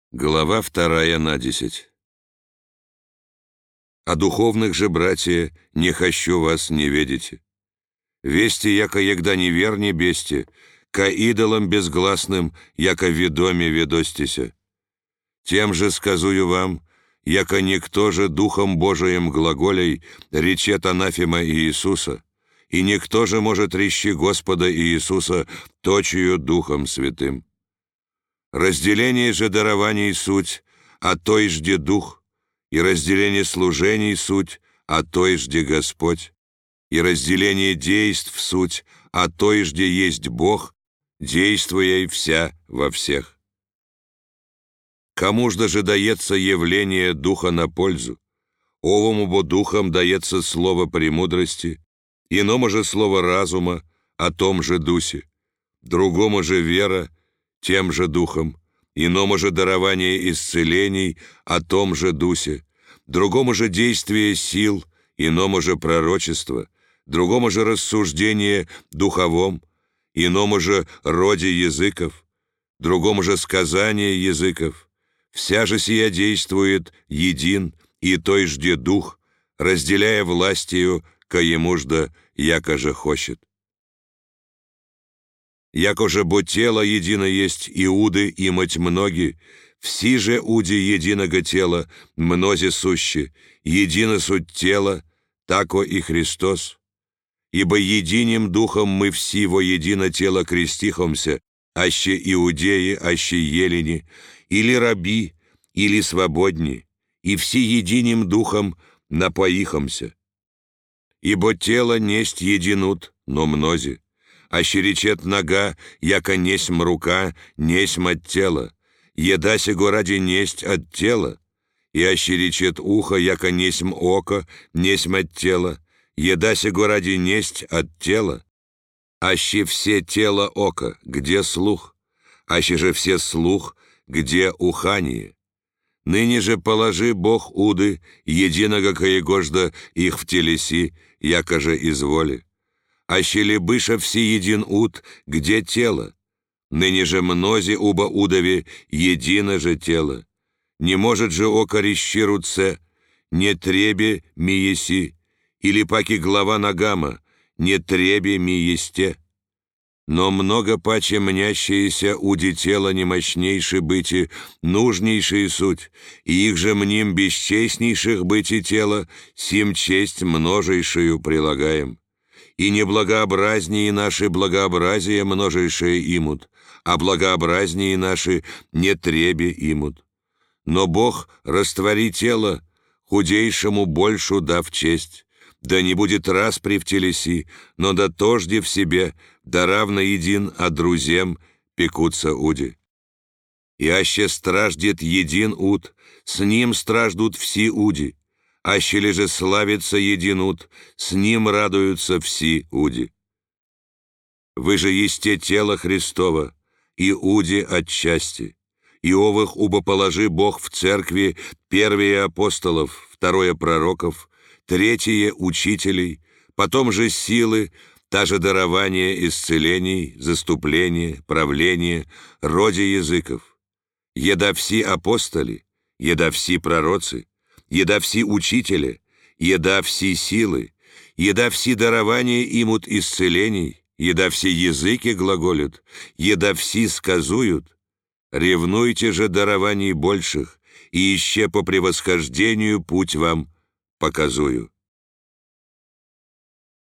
Глава 2:10. «О духовных же, братья, не хочу вас не ведите. Вести, яко егда неверни бесте, ко идолам безгласным, яко ведоме ведостися. Тем же сказую вам, яко никто же Духом Божиим глаголей речет анафема Иисуса, и никто же может речи Господа Иисуса точию Духом Святым. Разделение же дарований суть, а той жде Дух, и разделение служений суть, а той жде Господь, и разделение действ суть, а той жде есть Бог, действуя и вся во всех. Кому же дается явление Духа на пользу? Овому бо Духом дается слово премудрости, иному же слово разума, о том же Дусе, другому же вера, тем же Духом, иному же дарование исцелений, о том же Дусе, другому же действие сил, иному же пророчество, другому же рассуждение духовом, иному же роде языков, другому же сказание языков. Вся же сия действует един, и той жде Дух, разделяя властью, ко ему жда, яко же хочет. Яко же бо тело едино есть иуды имать многие, все же уди единого тела, мнози сущи, едино суть тела, тако и Христос. Ибо единим духом мы все во едино тело крестихомся, аще иудеи, аще елени, или раби, или свободни, и все единим духом напоихомся. Ибо тело несть единут, но мнози. Аще речет нога, яко несмь рука, несмь от тела, еда сего ради несть от тела, и аще речет ухо, яко несмь око, несмь от тела, еда сего ради несть от тела. Аще все тело око, где слух? Аще же все слух, где ухание? Ныне же положи Бог уды, единого коегожда их в телеси, яко же изволи. Аще ли быша все един уд, где тело? Ныне же мнози уба удови, едино же тело. Не может же око рещируться, не требе ми еси, или паки глава ногама, не требе ми есте. Но много паче мнящиеся уди тела немощнейши быти, нужнейшие суть, и их же мним бесчестнейших быти тела, сим честь множейшую прилагаем. И неблагообразнее наши благообразия множейшие имут, а благообразнее наши не требе имут. Но Бог раствори тело, худейшему большу дав честь, да не будет распри в телеси, но да тожде в себе, да равно един, а друзем пекутся уди. И аще страждет един уд, с ним страждут все уди, аще ли же славится един уд, с ним радуются все уди. Вы же есте тело Христово, и уди отчасти, и овых убоположи Бог в церкви первые апостолов, второе пророков, третье учителей, потом же силы, та же дарование исцелений, заступление, правление, роде языков. Еда все апостоли, еда все пророцы, еда все учители, еда все силы, еда все дарования имут исцелений, еда все языки глаголют, еда все сказуют. Ревнуйте же дарований больших, и еще по превосхождению путь вам показую.